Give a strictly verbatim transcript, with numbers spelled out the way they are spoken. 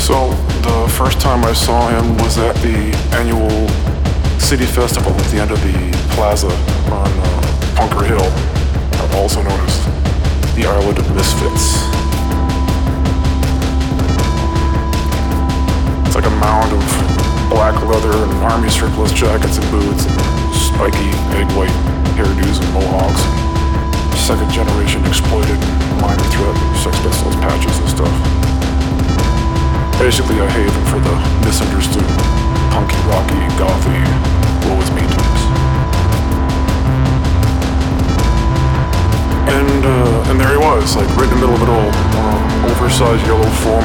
So the first time I saw him was at the annual City Festival at the end of the plaza on uh, Bunker Hill, also known as the Island of Misfits. It's like a mound of black leather and army surplus jackets and boots and spiky egg white hairdos and mohawks and second generation exploited minor threat Sex Pistols patches and stuff. Basically a haven for the misunderstood punky, rocky, gothy, woe is me types. And uh, and there he was, like right in the middle of it all, uh, oversized yellow foam